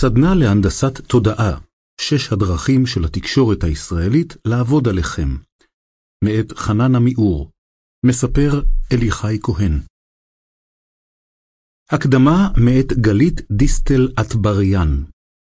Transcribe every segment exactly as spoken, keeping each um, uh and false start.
הסדנה להנדסת תודעה, שש הדרכים של התקשורת הישראלית לעבוד עליכם. מאת חנן עמיאור, מספר אליחי כהן. הקדמה מאת גלית דיסטל אטבריאן.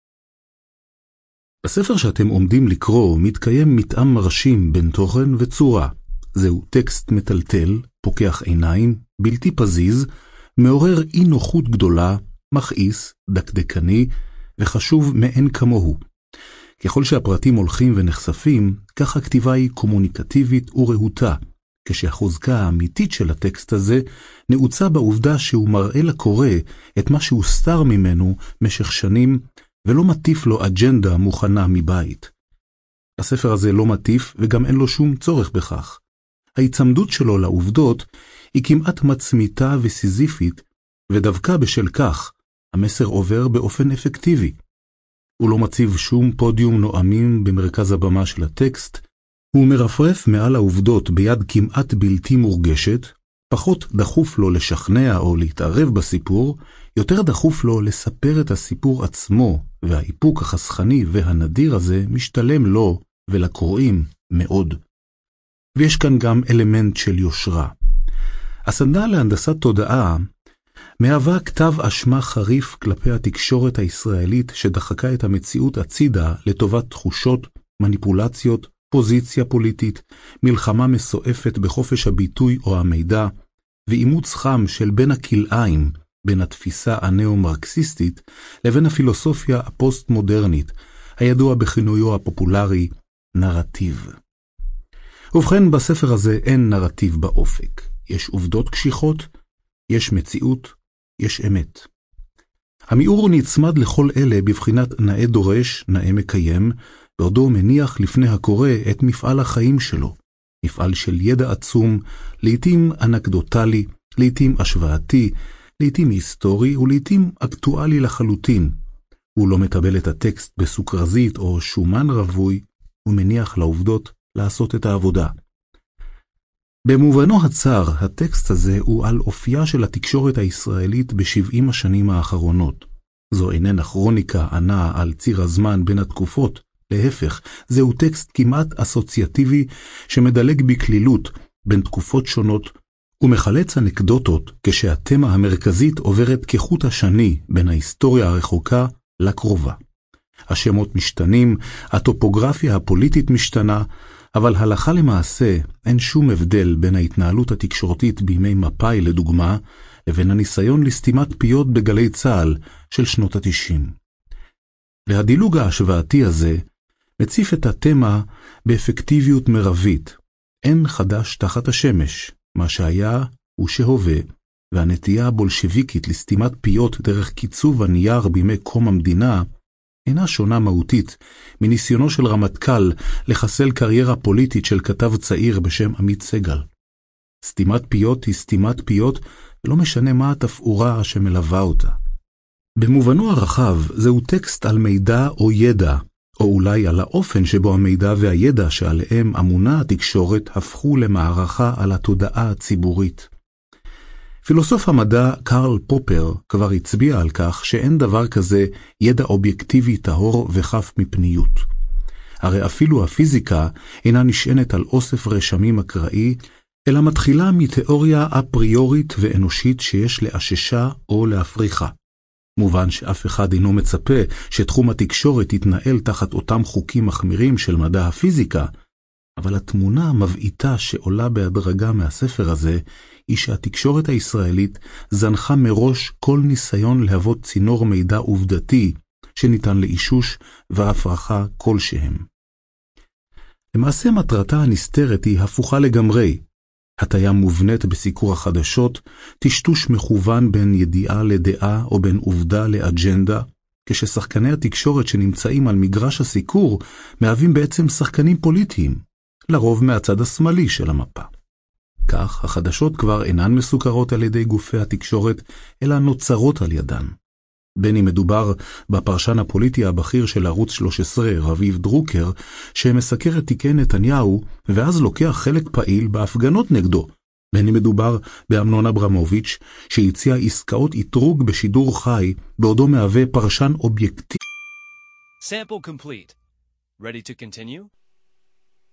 בספר שאתם עומדים לקרוא מתקיים מתאם מרשים בין תוכן וצורה. זהו טקסט מטלטל, פוקח עיניים, בלתי פזיז, מעורר אי נוחות גדולה, מכעיס, דקדקני וחשוב מאין כמוהו. ככל שהפרטים הולכים ונחשפים, כך הכתיבה היא קומוניקטיבית ורהוטה, כשהחוזקה האמיתית של הטקסט הזה נעוצה בעובדה שהוא מראה לקורא את מה שהוסתר ממנו משך שנים, ולא מטיף לו אג'נדה מוכנה מבית. הספר הזה לא מטיף וגם אין לו שום צורך בכך. ההיצמדות שלו לעובדות היא כמעט מצמיתה וסיזיפית, ודווקא בשל כך המסר עובר באופן אפקטיבי. הוא לא מציב שום פודיום נועמים במרכז הבמה של הטקסט, הוא מרפרף מעל העובדות ביד כמעט בלתי מורגשת, פחות דחוף לו לשכנע או להתערב בסיפור, יותר דחוף לו לספר את הסיפור עצמו, והאיפוק החסכני והנדיר הזה משתלם לו ולקוראים מאוד. ויש כאן גם אלמנט של יושרה. הסדנה להנדסת תודעה מהווה כתב אשמה חריף כלפי התקשורת הישראלית שדחקה את המציאות הצידה לטובת תחושות, מניפולציות, פוזיציה פוליטית, מלחמה מסועפת בחופש הביטוי או המידע, ואימוץ חם של בין הכלאיים, בין התפיסה הנאו-מרקסיסטית לבין הפילוסופיה הפוסט-מודרנית, הידוע בכינויו הפופולרי נרטיב. ובכן, בספר הזה אין נרטיב באופק. יש עובדות קשיחות, יש מציאות, יש אמת. עמיאור נצמד לכל אלה בבחינת נאה דורש, נאה מקיים, בעודו מניח לפני הקורא את מפעל החיים שלו. מפעל של ידע עצום, לעתים אנקדוטלי, לעתים השוואתי, לעתים היסטורי ולעתים אקטואלי לחלוטין. הוא לא מקבל את הטקסט בסוכרזית או שומן רבוי, הוא מניח לעובדות לעשות את העבודה. במובנו הצר, הטקסט הזה הוא על אופייה של התקשורת הישראלית בשבעים השנים האחרונות. זו איננה כרוניקה ענה על ציר הזמן בין התקופות, להפך, זהו טקסט כמעט אסוציאטיבי שמדלג בכלילות בין תקופות שונות, ומחלץ אנקדוטות כשהתמה המרכזית עוברת כחוט השני בין ההיסטוריה הרחוקה לקרובה. השמות משתנים, הטופוגרפיה הפוליטית משתנה, אבל הלכה למעשה אין שום הבדל בין ההתנהלות התקשורתית בימי מפאי לדוגמה, לבין הניסיון לסתימת פיות בגלי צהל של שנות התשעים. והדילוג ההשוואתי הזה מציף את התמה באפקטיביות מרבית. אין חדש תחת השמש, מה שהיה הוא שהווה, והנטייה הבולשביקית לסתימת פיות דרך קיצוב הנייר בימי קום המדינה, אינה שונה מהותית מניסיונו של רמטכ"ל לחסל קריירה פוליטית של כתב צעיר בשם עמית סגל. סתימת פיות היא סתימת פיות, ולא משנה מה התפאורה שמלווה אותה. במובנו הרחב, זהו טקסט על מידע או ידע, או אולי על האופן שבו המידע והידע שעליהם אמונה התקשורת הפכו למערכה על התודעה הציבורית. פילוסוף המדע קרל פופר כבר הצביע על כך שאין דבר כזה ידע אובייקטיבי טהור וחף מפניות. הרי אפילו הפיזיקה אינה נשענת על אוסף רשמים אקראי, אלא מתחילה מתיאוריה אפריורית ואנושית שיש לאששה או להפריכה. מובן שאף אחד אינו מצפה שתחום התקשורת יתנהל תחת אותם חוקים מחמירים של מדע הפיזיקה, אבל התמונה המבעיטה שעולה בהדרגה מהספר הזה, היא שהתקשורת הישראלית זנחה מראש כל ניסיון להוות צינור מידע עובדתי, שניתן לאישוש והפרחה כלשהם. למעשה מטרתה הנסתרת היא הפוכה לגמרי, הטיה מובנית בסיקור החדשות, טשטוש מכוון בין ידיעה לדעה או בין עובדה לאג'נדה, כששחקני התקשורת שנמצאים על מגרש הסיקור מהווים בעצם שחקנים פוליטיים, לרוב מהצד השמאלי של המפה. כך החדשות כבר אינן מסוכרות על ידי גופי התקשורת, אלא נוצרות על ידן. בין אם מדובר בפרשן הפוליטי הבכיר של ערוץ שלוש עשרה, רביב דרוקר, שמסקר את תיקי נתניהו, ואז לוקח חלק פעיל בהפגנות נגדו. בין אם מדובר באמנון אברמוביץ', שהציע עסקאות איתרוג בשידור חי, בעודו מהווה פרשן אובייקטיבי. Sample complete. Ready to continue?